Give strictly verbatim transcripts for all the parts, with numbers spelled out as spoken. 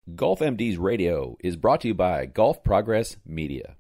Golf M Ds Radio is brought to you by Golf Progress Media.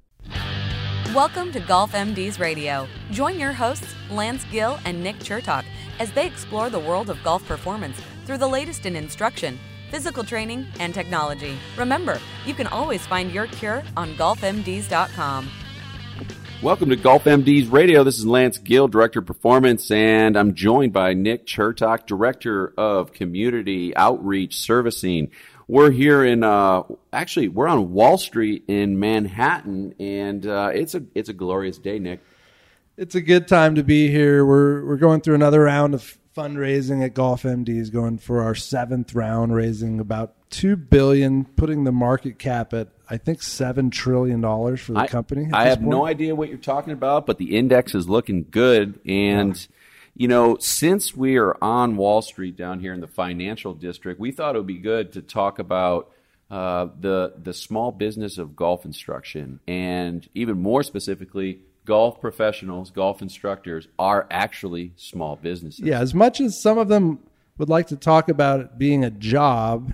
Welcome to Golf M Ds Radio. Join your hosts, Lance Gill and Nick Chertok, as they explore the world of golf performance through the latest in instruction, physical training, and technology. Remember, you can always find your cure on golf m d s dot com. Welcome to Golf M Ds Radio. This is Lance Gill, Director of Performance, and I'm joined by Nick Chertok, Director of Community Outreach Servicing. We're here in, uh, actually, we're on Wall Street in Manhattan, and uh, it's a it's a glorious day, Nick. It's a good time to be here. We're we're going through another round of fundraising at Golf M Ds, going for our seventh round, raising about two billion dollars, putting the market cap at, I think, seven trillion dollars for the I, company. I have point. no idea what you're talking about, but the index is looking good, and... Yeah. You know, since we are on Wall Street down here in the financial district, we thought it would be good to talk about uh, the the small business of golf instruction, and even more specifically, golf professionals, golf instructors are actually small businesses. Yeah, as much as some of them would like to talk about it being a job,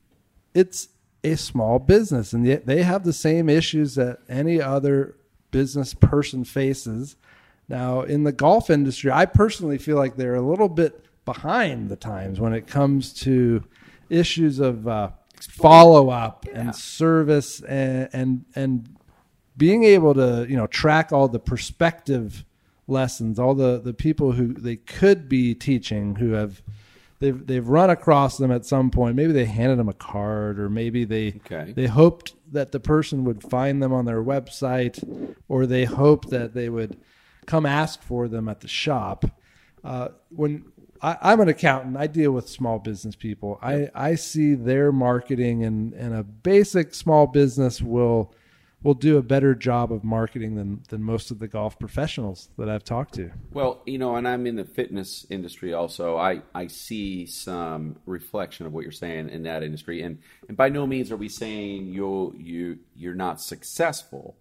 it's a small business, and yet they have the same issues that any other business person faces. Now, in the golf industry, I personally feel like they're a little bit behind the times when it comes to issues of uh, follow-up yeah. and service and, and and being able to, you know, track all the perspective lessons, all the, the people who they could be teaching who have they've they've run across them at some point. Maybe they handed them a card, or maybe they okay. they hoped that the person would find them on their website, or they hoped that they would come ask for them at the shop. Uh, when I, I'm an accountant, I deal with small business people. I, I see their marketing, and, and a basic small business will will do a better job of marketing than, than most of the golf professionals that I've talked to. Well, you know, and I'm in the fitness industry also. I, I see some reflection of what you're saying in that industry. And, and by no means are we saying you'll, you, you're not successful.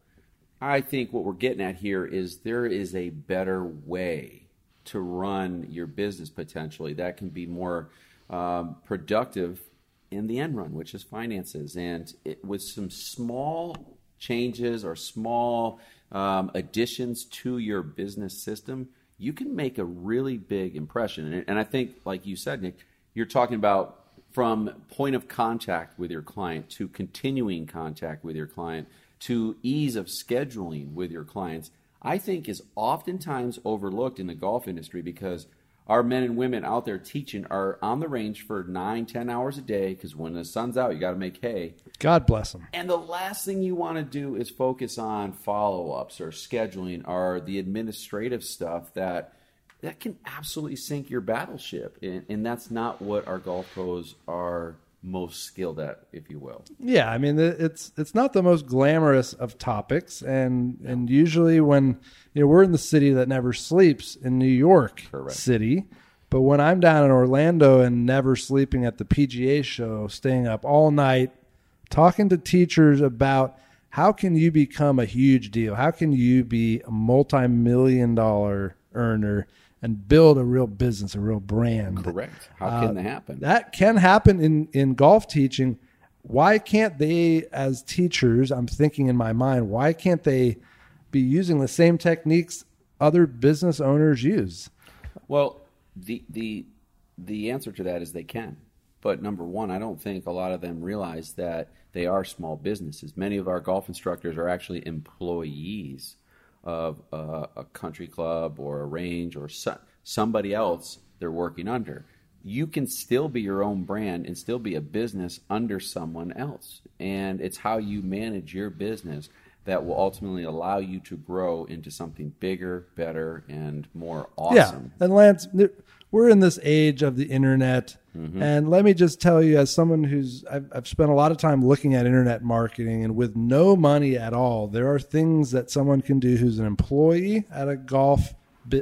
I think what we're getting at here is there is a better way to run your business potentially that can be more um, productive in the end run, which is finances. And it, with some small changes or small um, additions to your business system, you can make a really big impression. And, and I think, like you said, Nick, you're talking about from point of contact with your client to continuing contact with your client to ease of scheduling with your clients, I think is oftentimes overlooked in the golf industry, because our men and women out there teaching are on the range for nine, ten hours a day, because when the sun's out, you got to make hay. God bless them. And the last thing you want to do is focus on follow-ups or scheduling or the administrative stuff that that can absolutely sink your battleship. And, and that's not what our golf pros are most skilled at, if you will. Yeah, I mean, it's it's not the most glamorous of topics, and yeah. and usually when, you know, we're in the city that never sleeps in New York Correct. City, but when I'm down in Orlando and never sleeping at the P G A show, staying up all night, talking to teachers about how can you become a huge deal, how can you be a multi-million dollar earner and build a real business, a real brand. Correct. How can uh, that happen? That can happen in, in golf teaching. Why can't they, as teachers, I'm thinking in my mind, why can't they be using the same techniques other business owners use? Well, the the the answer to that is they can. But number one, I don't think a lot of them realize that they are small businesses. Many of our golf instructors are actually employees of uh, a country club or a range or so, somebody else they're working under. You can still be your own brand and still be a business under someone else. And it's how you manage your business that will ultimately allow you to grow into something bigger, better, and more awesome. Yeah, and Lance, we're in this age of the internet. Mm-hmm. And let me just tell you, as someone who's, I've, I've spent a lot of time looking at internet marketing, and with no money at all, there are things that someone can do who's an employee at a golf,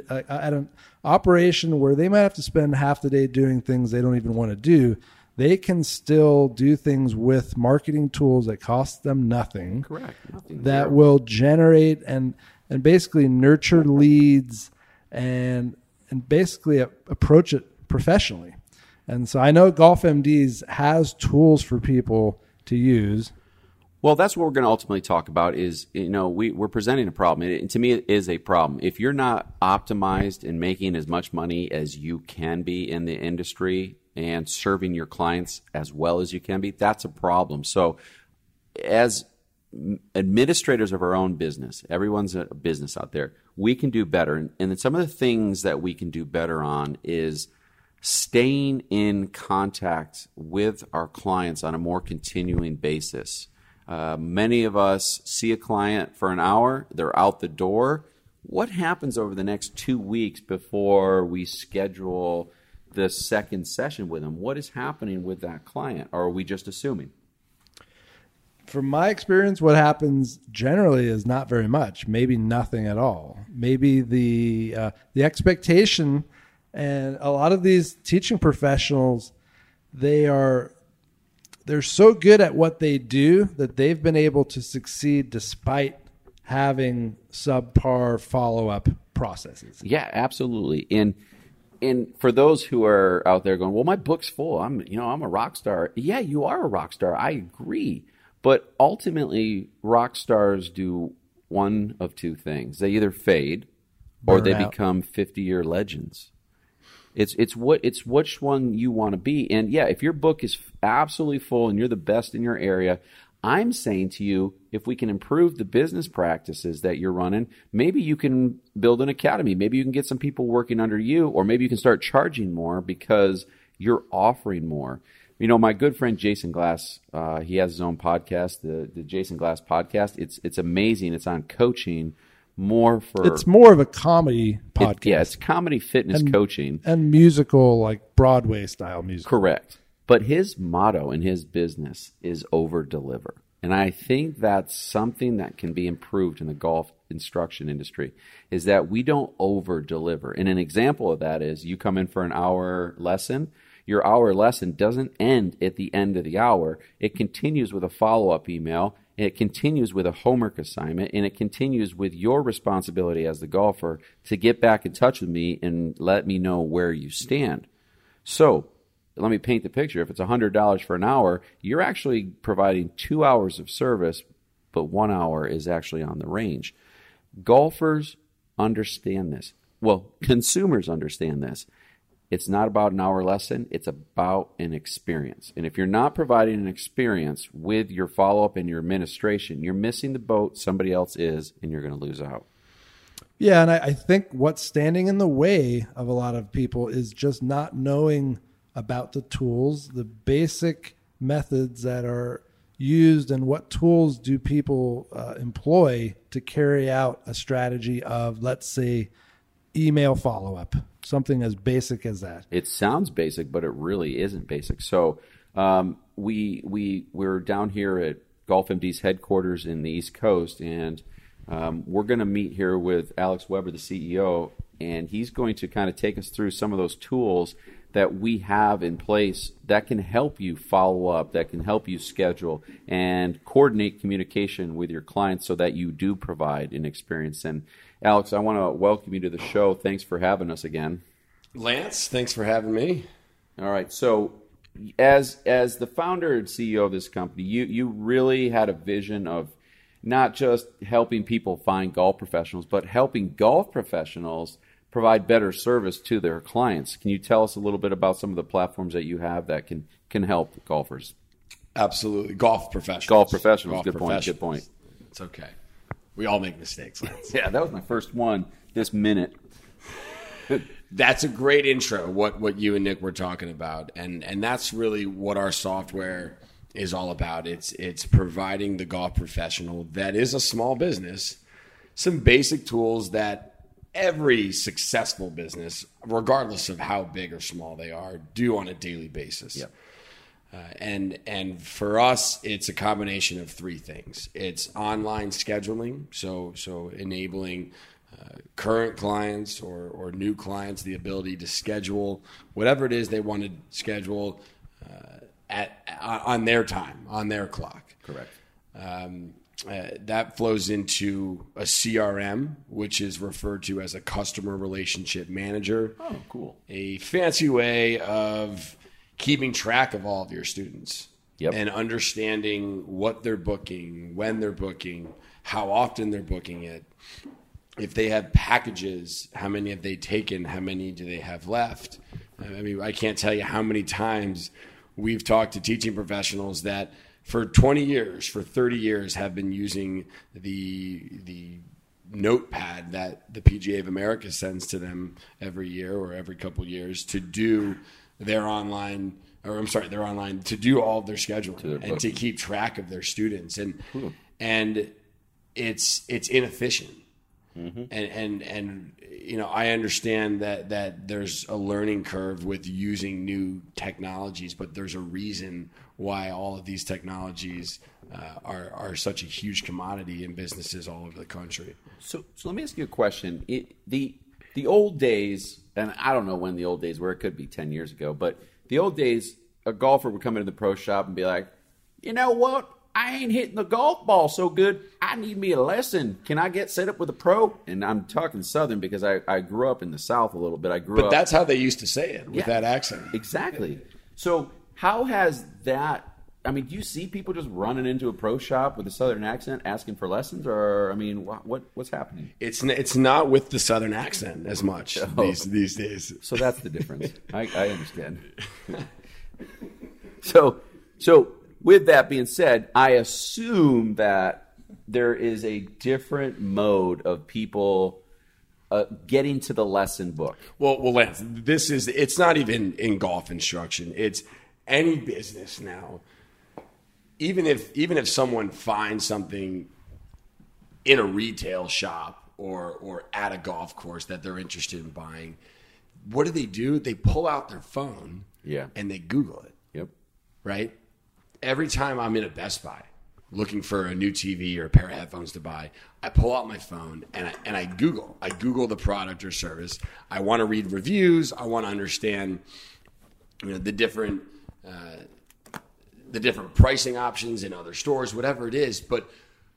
at an operation where they might have to spend half the day doing things they don't even want to do. They can still do things with marketing tools that cost them nothing. Correct. Nothing that zero. will generate and and basically nurture leads and and basically a, approach it professionally. And so I know Golf M Ds has tools for people to use? Well, that's what we're going to ultimately talk about is, you know, we, we're presenting a problem. And to me, it is a problem. If you're not optimized and making as much money as you can be in the industry and serving your clients as well as you can be, that's a problem. So as administrators of our own business, everyone's a business out there, we can do better. And, and then some of the things that we can do better on is staying in contact with our clients on a more continuing basis. Uh, many of us see a client for an hour, they're out the door. What happens over the next two weeks before we schedule the second session with them? What is happening with that client? Or are we just assuming? From my experience, what happens generally is not very much, maybe nothing at all. Maybe the uh, the expectation, and a lot of these teaching professionals, they are they're so good at what they do that they've been able to succeed despite having subpar follow-up processes. Yeah, absolutely. And and for those who are out there going, well, my book's full. I'm you know I'm a rock star. Yeah, you are a rock star. I agree. But ultimately, rock stars do one of two things. They either fade or Burn they out. become fifty-year legends. It's it's what it's which one you want to be. And yeah, if your book is absolutely full and you're the best in your area, I'm saying to you, if we can improve the business practices that you're running, maybe you can build an academy. Maybe you can get some people working under you, or maybe you can start charging more because you're offering more. You know, my good friend Jason Glass, uh, he has his own podcast, the the Jason Glass podcast. It's it's amazing. It's on coaching, more for It's more of a comedy podcast. It, yeah, it's comedy fitness And- coaching. And musical, like Broadway style music. Correct. But his motto in his business is over deliver. And I think that's something that can be improved in the golf instruction industry, is that we don't over deliver. And an example of that is you come in for an hour lesson. Your hour lesson doesn't end at the end of the hour. It continues with a follow-up email. It continues with a homework assignment, and it continues with your responsibility as the golfer to get back in touch with me and let me know where you stand. So let me paint the picture. If it's one hundred dollars for an hour, you're actually providing two hours of service, but one hour is actually on the range. Golfers understand this. Well, consumers understand this. It's not about an hour lesson. It's about an experience. And if you're not providing an experience with your follow-up and your administration, you're missing the boat. Somebody else is, and you're going to lose out. Yeah, and I, I think what's standing in the way of a lot of people is just not knowing about the tools, the basic methods that are used, and what tools do people uh, employ to carry out a strategy of, let's say, email follow-up, something as basic as that. It sounds basic, but it really isn't basic. So um, we we we're down here at GolfMD's headquarters in the East Coast, and um, we're going to meet here with Alex Weber, the C E O, and he's going to kind of take us through some of those tools that we have in place that can help you follow up, that can help you schedule and coordinate communication with your clients so that you do provide an experience. And Alex, I want to welcome you to the show. Thanks for having us again. Lance, thanks for having me. All right. So as as the founder and C E O of this company, you, you really had a vision of not just helping people find golf professionals, but helping golf professionals provide better service to their clients. Can you tell us a little bit about some of the platforms that you have that can, can help golfers? Absolutely. Golf professionals. Golf professionals. Golf Good point. professionals. Good point. It's okay. We all make mistakes, Lance. Yeah, that was my first one this minute. That's a great intro, what, what you and Nick were talking about. And and that's really what our software is all about. It's it's providing the golf professional that is a small business some basic tools that every successful business, regardless of how big or small they are, do on a daily basis. Yep. Uh, and and for us, it's a combination of three things. It's online scheduling, so so enabling uh, current clients or, or new clients the ability to schedule whatever it is they want to schedule uh, at on their time, on their clock. Correct. Um, uh, that flows into a C R M, which is referred to as a customer relationship manager. Oh, cool. A fancy way of keeping track of all of your students. Yep. and understanding what they're booking, when they're booking, how often they're booking it. If they have packages, how many have they taken? How many do they have left? I mean, I can't tell you how many times we've talked to teaching professionals that for twenty years, for thirty years, have been using the the notepad that the P G A of America sends to them every year or every couple of years to do their online, or I'm sorry, their online, to do all of their scheduling their and booking. to keep track of their students. And Cool. and it's it's inefficient. Mm-hmm. And, and, and, you know, I understand that, that there's a learning curve with using new technologies, but there's a reason why all of these technologies uh, are, are such a huge commodity in businesses all over the country. So, so let me ask you a question. It, the the old days, and I don't know when the old days were. It could be ten years ago, but the old days, a golfer would come into the pro shop and be like, "You know what? I ain't hitting the golf ball so good. I need me a lesson. Can I get set up with a pro?" And I'm talking Southern because I, I grew up in the South a little bit. I grew But up. that's how they used to say it, with Yeah. that accent. Exactly. So how has that? I mean, do you see people just running into a pro shop with a Southern accent asking for lessons, or I mean, what, what what's happening? It's n- it's not with the Southern accent as much Oh. these these days. So that's the difference. I, I understand. so, so with that being said, I assume that there is a different mode of people uh, getting to the lesson book. Well, well, Lance, this is, it's not even in golf instruction. It's any business now. Even if, even if someone finds something in a retail shop or, or at a golf course that they're interested in buying, what do they do? They pull out their phone Yeah. and they Google it, Yep. right? Every time I'm in a Best Buy looking for a new T V or a pair of headphones to buy, I pull out my phone and I, and I Google. I Google the product or service. I want to read reviews. I want to understand, you know, the different uh, the different pricing options in other stores, whatever it is. But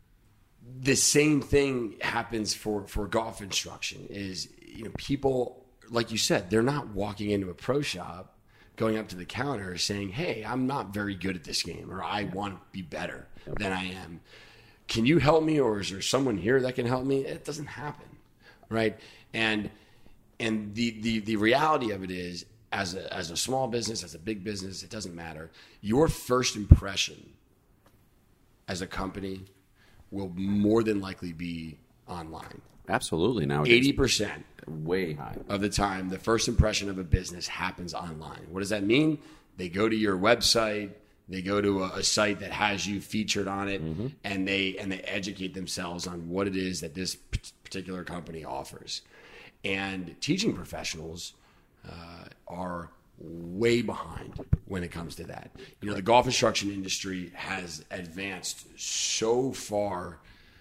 the same thing happens for, for golf instruction. Is, you know, people, like you said, they're not walking into a pro shop, going up to the counter saying, "Hey, I'm not very good at this game," or "I want to be better than I am. Can you help me?" Or "Is there someone here that can help me?" It doesn't happen, right? And and the the the reality of it is, as a as a small business, as a big business, it doesn't matter. Your first impression as a company will more than likely be online. Absolutely. Nowadays, eighty percent way high. of the time, the first impression of a business happens online. What does that mean? They go to your website, they go to a, a site that has you featured on it, mm-hmm. and they and they educate themselves on what it is that this p- particular company offers. And teaching professionals uh, are way behind when it comes to that. You know, the golf instruction industry has advanced so far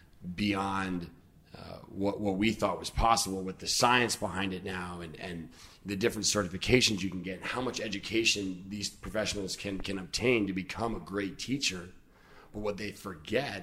beyond Uh, what what we thought was possible with the science behind it now, and, and the different certifications you can get, and how much education these professionals can can obtain to become a great teacher. But what they forget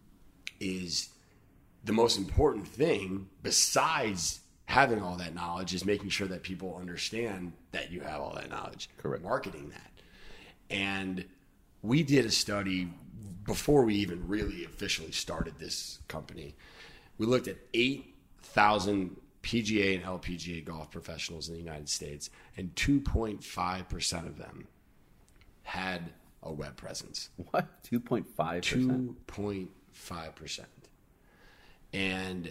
is the most important thing, besides having all that knowledge, is making sure that people understand that you have all that knowledge. Correct. Marketing that. And we did a study before we even really officially started this company. We looked at eight thousand P G A and L P G A golf professionals in the United States, and two point five percent of them had a web presence. What? two point five percent? two point five percent. And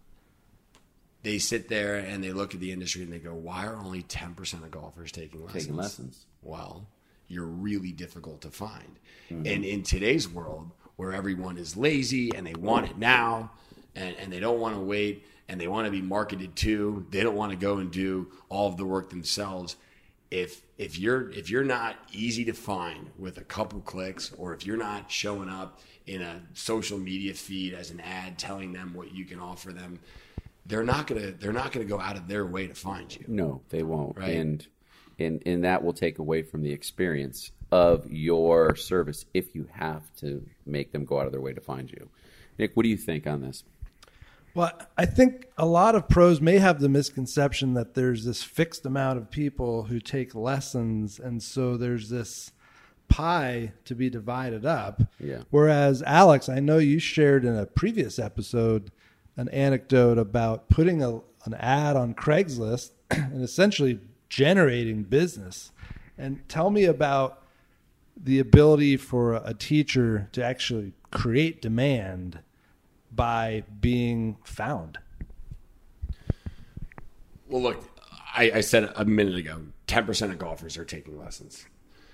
they sit there and they look at the industry and they go, why are only ten percent of golfers taking lessons? Taking lessons. Well, you're really difficult to find. Mm-hmm. And in today's world, where everyone is lazy and they want it now, and, and they don't want to wait, and they want to be marketed to, they don't want to go and do all of the work themselves. If if you're if you're not easy to find with a couple clicks, or if you're not showing up in a social media feed as an ad telling them what you can offer them, they're not gonna they're not gonna go out of their way to find you. No, they won't. Right. And and and that will take away from the experience of your service if you have to make them go out of their way to find you. Nick, what do you think on this? Well, I think a lot of pros may have the misconception that there's this fixed amount of people who take lessons, and so there's this pie to be divided up. Yeah. Whereas, Alex, I know you shared in a previous episode an anecdote about putting a, an ad on Craigslist and essentially generating business. And tell me about the ability for a teacher to actually create demand by being found. Well, look, I, I said a minute ago, ten percent of golfers are taking lessons.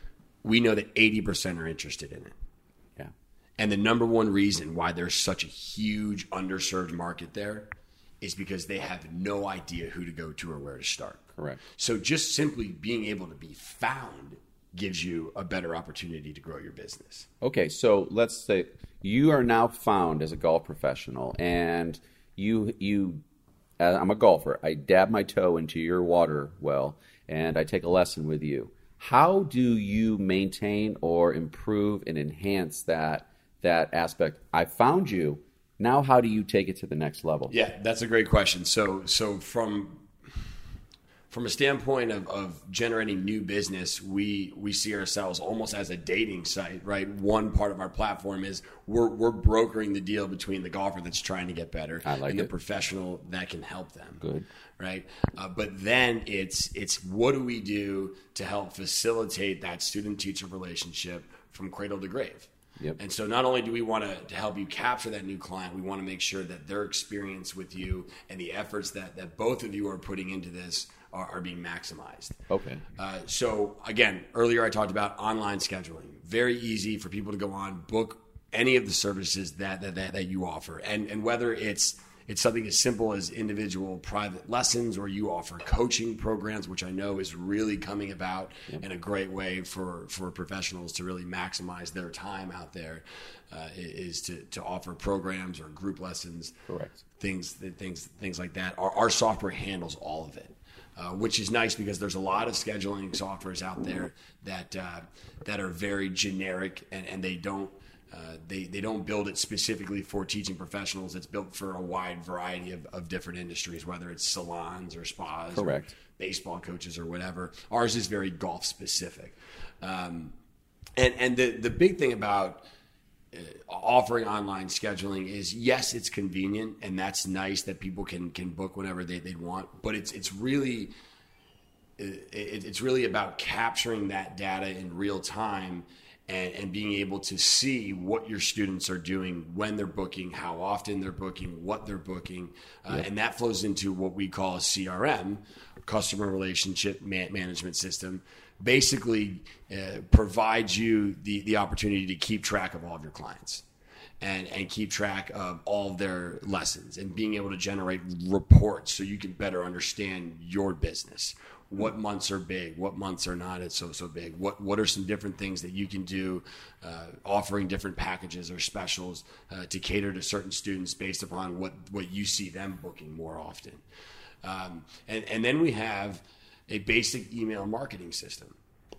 We know that eighty percent are interested in it. Yeah. And the number one reason why there's such a huge underserved market there is because they have no idea who to go to or where to start. Correct. So just simply being able to be found gives you a better opportunity to grow your business. Okay, so let's say you are now found as a golf professional, and you you uh, I'm a golfer. I dab my toe into your water well, and I take a lesson with you. How do you maintain or improve and enhance that that aspect? I found you. Now, how do you take it to the next level? Yeah, that's a great question. So, so from from a standpoint of, of generating new business, we we see ourselves almost as a dating site, right? One part of our platform is we're we're brokering the deal between the golfer that's trying to get better I like and the it. professional that can help them. Good. Right, uh, but then it's it's what do we do to help facilitate that student-teacher relationship from cradle to grave? Yep. And so not only do we want to, to help you capture that new client, we want to make sure that their experience with you and the efforts that, that both of you are putting into this are, are being maximized. Okay. Uh, so again, earlier I talked about online scheduling. Very easy for people to go on, book any of the services that that, that, that you offer. And, and whether it's It's something as simple as individual private lessons, or you offer coaching programs, which I know is really coming about yep. in a great way for, for professionals to really maximize their time out there, uh, is to, to offer programs or group lessons, correct, things things things like that. Our, our software handles all of it, uh, which is nice because there's a lot of scheduling softwares out there that uh, that are very generic and, and they don't. Uh, they, they don't build it specifically for teaching professionals. It's built for a wide variety of, of different industries, whether it's salons or spas, correct, or baseball coaches or whatever. Ours is very golf specific. Um, and and the, the big thing about uh, offering online scheduling is, yes, it's convenient, and that's nice that people can can book whenever they they want. But it's it's really it, it's really about capturing that data in real time. And, and being able to see what your students are doing, when they're booking, how often they're booking, what they're booking. Uh, yeah. And that flows into what we call a C R M, Customer Relationship Man- Management System. Basically uh, provides you the, the opportunity to keep track of all of your clients and, and keep track of all of their lessons and being able to generate reports so you can better understand your business. What months are big? What months are not it's so so big? What what are some different things that you can do, uh, offering different packages or specials uh, to cater to certain students based upon what, what you see them booking more often. Um, and, and then we have a basic email marketing system.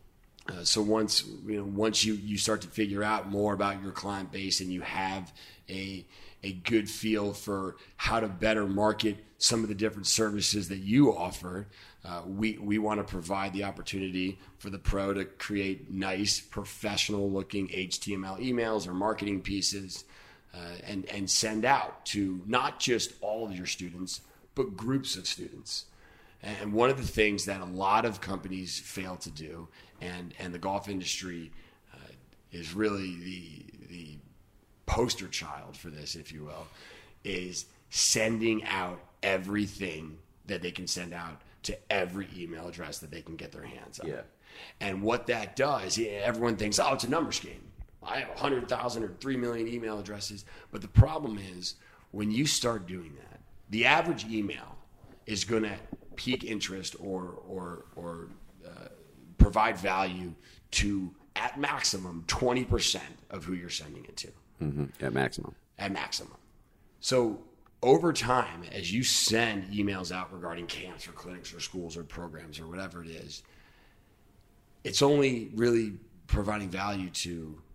Uh, so once you know once you, you start to figure out more about your client base and you have a a good feel for how to better market some of the different services that you offer, uh, we we want to provide the opportunity for the pro to create nice, professional-looking H T M L emails or marketing pieces, uh, and and send out to not just all of your students, but groups of students. And one of the things that a lot of companies fail to do, and, and the golf industry uh, is really the the poster child for this, if you will, is sending out everything that they can send out to every email address that they can get their hands on. Yeah. And what that does, everyone thinks, oh, it's a numbers game. I have one hundred thousand or three million email addresses. But the problem is, when you start doing that, the average email is going to pique interest or or or uh, provide value to, at maximum, twenty percent of who you're sending it to. Mm-hmm. At maximum. At maximum. So over time, as you send emails out regarding camps or clinics or schools or programs or whatever it is, it's only really providing value to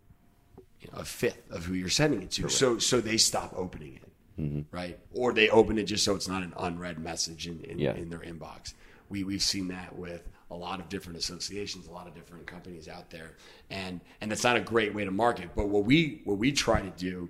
you know, a fifth of who you're sending it to. Correct. So so they stop opening it. Mm-hmm. Right? Or they open it just so it's not an unread message in, in, yeah. in their inbox. We, we've seen that with a lot of different associations, a lot of different companies out there, and and that's not a great way to market. But what we what we try to do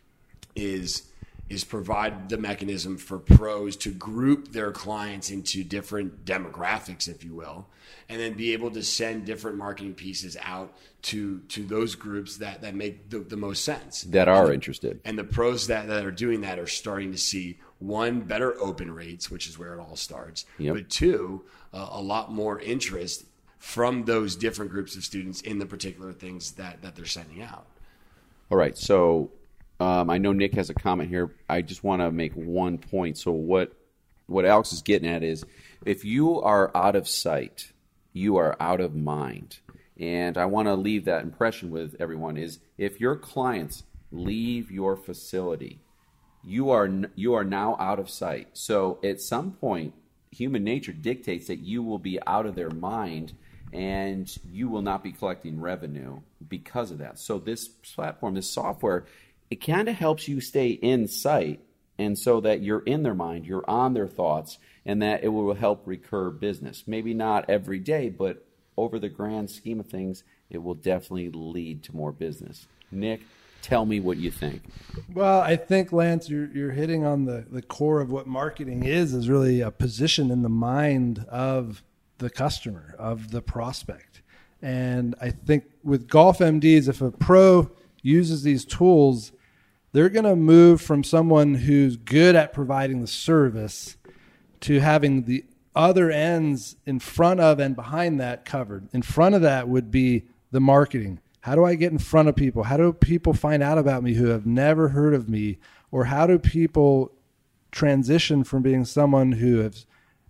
is is provide the mechanism for pros to group their clients into different demographics, if you will, and then be able to send different marketing pieces out to to those groups that, that make the, the most sense. That are and, interested. And the pros that, that are doing that are starting to see, one, better open rates, which is where it all starts, yep. but two, uh, a lot more interest from those different groups of students in the particular things that, that they're sending out. All right, so Um, I know Nick has a comment here. I just want to make one point. So what what Alex is getting at is, if you are out of sight, you are out of mind. And I want to leave that impression with everyone is, if your clients leave your facility, you are you are now out of sight. So at some point, human nature dictates that you will be out of their mind, and you will not be collecting revenue because of that. So this platform, this software, it kind of helps you stay in sight, and so that you're in their mind, you're on their thoughts, and that it will help recur business. Maybe not every day, but over the grand scheme of things, it will definitely lead to more business. Nick, tell me what you think. Well, I think, Lance, you're you're hitting on the, the core of what marketing is, is really a position in the mind of the customer, of the prospect. And I think with Golf M Ds, if a pro uses these tools, they're going to move from someone who's good at providing the service to having the other ends in front of and behind that covered. In front of that would be the marketing. How do I get in front of people? How do people find out about me who have never heard of me? Or how do people transition from being someone who has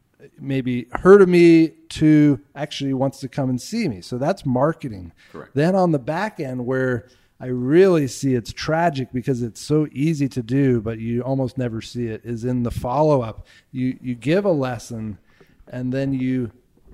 maybe heard of me to actually wants to come and see me? So that's marketing. Correct. Then on the back end, where I really see it's tragic because it's so easy to do, but you almost never see it, is in the follow-up. You you give a lesson, and then you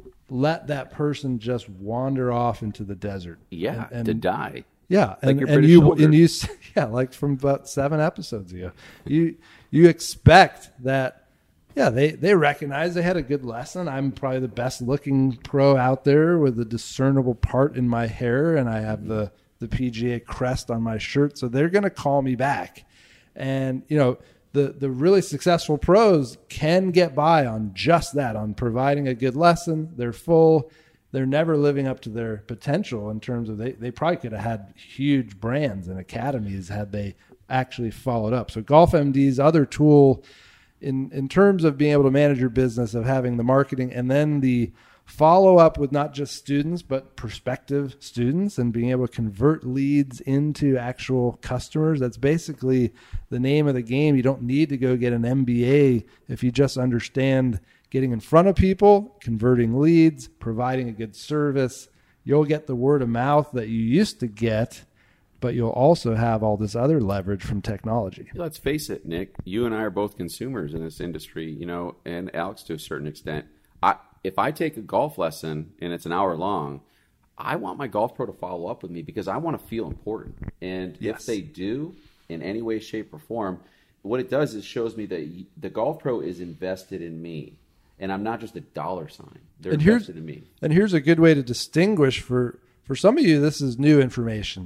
let that person just wander off into the desert. Yeah, and, and, to die. Yeah, like and, your and British you soldiers. and you yeah, like from about seven episodes ago. You you expect that. Yeah, they, they recognize they had a good lesson. I'm probably the best looking pro out there with a discernible part in my hair, and I have the the P G A crest on my shirt, so they're going to call me back. And you know, the the really successful pros can get by on just that, on providing a good lesson. They're full. They're never living up to their potential in terms of they, they probably could have had huge brands and academies had they actually followed up. So Golf M D's other tool in in terms of being able to manage your business, of having the marketing and then the follow up with not just students, but prospective students, and being able to convert leads into actual customers. That's basically the name of the game. You don't need to go get an M B A if you just understand getting in front of people, converting leads, providing a good service. You'll get the word of mouth that you used to get, but you'll also have all this other leverage from technology. Let's face it, Nick, you and I are both consumers in this industry, you know, and Alex to a certain extent. I If I take a golf lesson and it's an hour long, I want my golf pro to follow up with me because I want to feel important. And Yes. if they do in any way, shape, or form, what it does is shows me that the golf pro is invested in me. And I'm not just a dollar sign. They're And here's, invested in me. and here's a good way to distinguish for, for some of you, this is new information.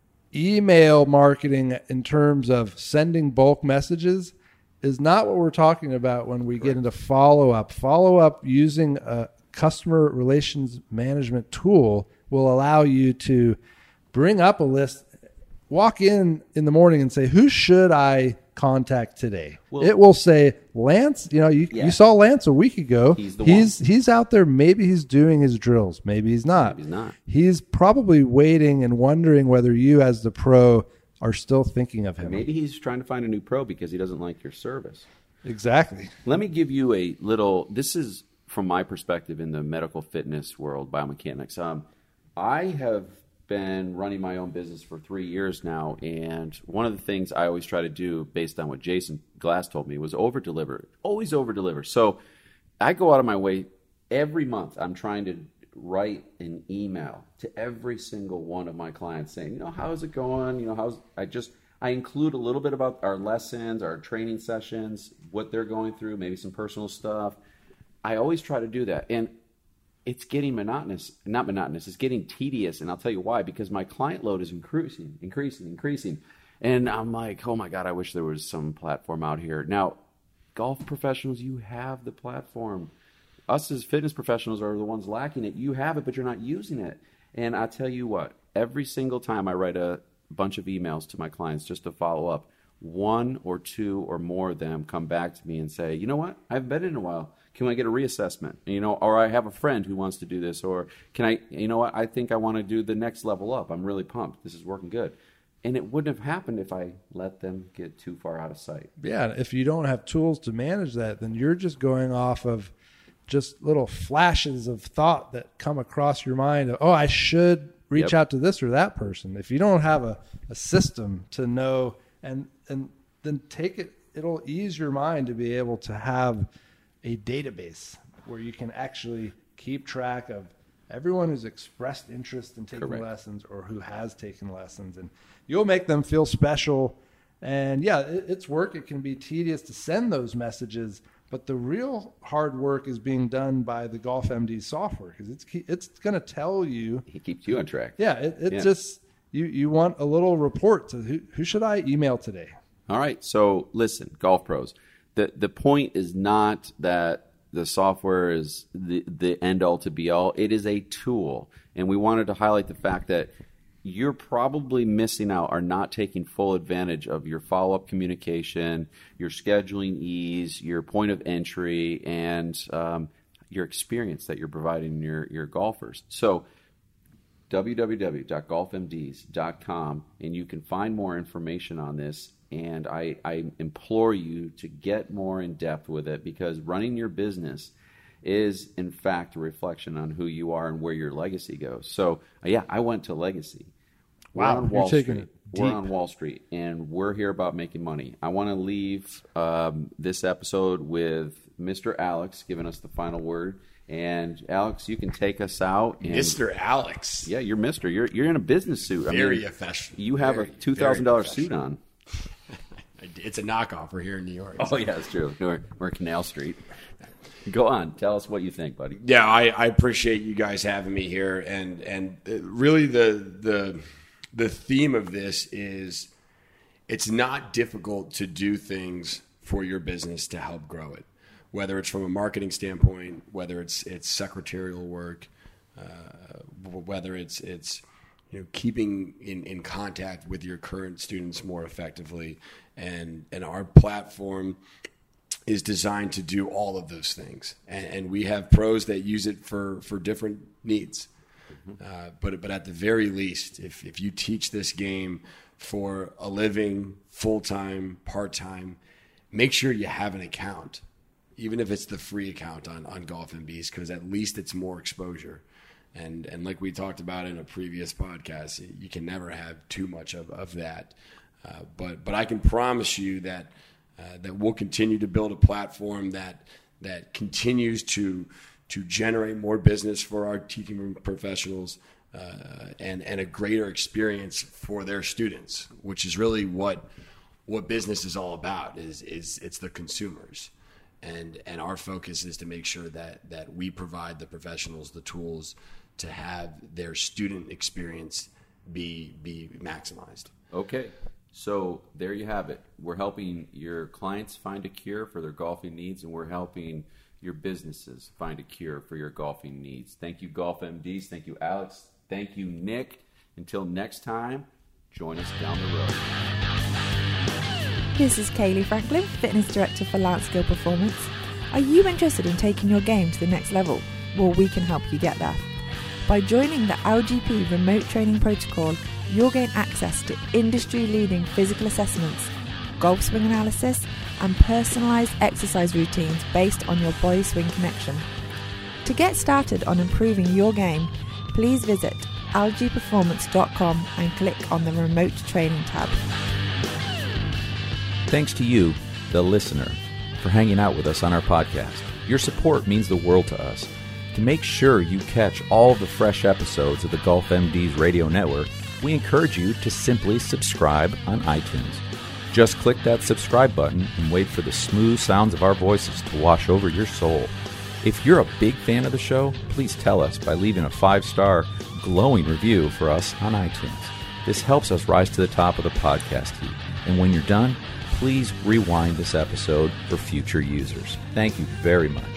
Email marketing in terms of sending bulk messages is not what we're talking about when we get into follow-up. Follow-up using a customer relations management tool will allow you to bring up a list, walk in in the morning and say, who should I contact today? Well, it will say, Lance, you know, you, Yeah. you saw Lance a week ago. He's the he's, he's out there. Maybe he's doing his drills. Maybe he's not. Maybe he's not. He's probably waiting and wondering whether you as the pro are still thinking of him. Maybe he's trying to find a new pro because he doesn't like your service. Exactly. Let me give you a little, this is from my perspective in the medical fitness world, biomechanics. Um, I have been running my own business for three years now, and one of the things I always try to do based on what Jason Glass told me was over-deliver. Always over-deliver. So I go out of my way every month. I'm trying to write an email to every single one of my clients saying, you know, how's it going? You know, how's, I just, I include a little bit about our lessons, our training sessions, what they're going through, maybe some personal stuff. I always try to do that. And it's getting monotonous, not monotonous, it's getting tedious. And I'll tell you why, because my client load is increasing, increasing, increasing. And I'm like, oh my God, I wish there was some platform out here. Now, golf professionals, you have the platform. Us as fitness professionals are the ones lacking it. You have it, but you're not using it. And I tell you what, every single time I write a bunch of emails to my clients just to follow up, one or two or more of them come back to me and say, you know what, I haven't been in a while. Can I get a reassessment? You know, or I have a friend who wants to do this, or can I, you know what, I think I want to do the next level up. I'm really pumped. This is working good. And it wouldn't have happened if I let them get too far out of sight. Yeah, if you don't have tools to manage that, then you're just going off of just little flashes of thought that come across your mind. Of, oh, I should reach Yep. out to this or that person. If you don't have a, a system to know, and and then take it, it'll ease your mind to be able to have a database where you can actually keep track of everyone who's expressed interest in taking Correct. lessons or who has taken lessons, and you'll make them feel special. And yeah, it, it's work. It can be tedious to send those messages, but the real hard work is being done by the GolfMD software, because it's it's going to tell you. He keeps you on track. Yeah, it, it Yeah. just you you want a little report to who who should I email today? All right. So listen, golf pros, the the point is not that the software is the, the end all to be all. It is a tool. And we wanted to highlight the fact that you're probably missing out or not taking full advantage of your follow-up communication, your scheduling ease, your point of entry, and um, your experience that you're providing your, your golfers. So w w w dot golf m d s dot com, and you can find more information on this. And I, I implore you to get more in depth with it, because running your business is, in fact, a reflection on who you are and where your legacy goes. So, uh, yeah, I went to Legacy. We're Wow, on you're Wall taking Street. it We're deep. on Wall Street, and we're here about making money. I want to leave um, this episode with Mister Alex giving us the final word. And Alex, you can take us out. And, Mister Alex. Yeah, you're Mister You're you're in a business suit. Very I mean, official. You have Very, a two thousand dollars very suit on. It's a knockoff. We're here in New York. Oh, yeah, that's true. We're, we're Canal Street. Go on. Tell us what you think, buddy. Yeah, I, I appreciate you guys having me here, and and really the the the theme of this is it's not difficult to do things for your business to help grow it, whether it's from a marketing standpoint, whether it's it's secretarial work, uh, whether it's it's you know keeping in, in contact with your current students more effectively, and and our platform is designed to do all of those things. And, and we have pros that use it for, for different needs. Mm-hmm. Uh, but but at the very least, if, if you teach this game for a living, full-time, part-time, make sure you have an account, even if it's the free account on, on GolfMDs, because at least it's more exposure. And and like we talked about in a previous podcast, you can never have too much of, of that. Uh, but but I can promise you that Uh, that we'll continue to build a platform that that continues to to generate more business for our teaching professionals uh, and and a greater experience for their students, which is really what what business is all about. Is is it's the consumers, and and our focus is to make sure that that we provide the professionals the tools to have their student experience be be maximized. Okay. So there you have it. We're helping your clients find a cure for their golfing needs, and we're helping your businesses find a cure for your golfing needs. Thank you, GolfMDs. Thank you, Alex. Thank you, Nick. Until next time, join us down the road. This is Kaylee Franklin, Fitness Director for Lance Gill Performance. Are you interested in taking your game to the next level? Well, we can help you get there. By joining the L G P Remote Training Protocol, you'll gain access to industry-leading physical assessments, golf swing analysis, and personalised exercise routines based on your body swing connection. To get started on improving your game, please visit l g performance dot com and click on the Remote Training tab. Thanks to you, the listener, for hanging out with us on our podcast. Your support means the world to us. To make sure you catch all the fresh episodes of the GolfMDs radio network, we encourage you to simply subscribe on iTunes. Just click that subscribe button and wait for the smooth sounds of our voices to wash over your soul. If you're a big fan of the show, please tell us by leaving a five-star glowing review for us on iTunes. This helps us rise to the top of the podcast heap. And when you're done, please rewind this episode for future users. Thank you very much.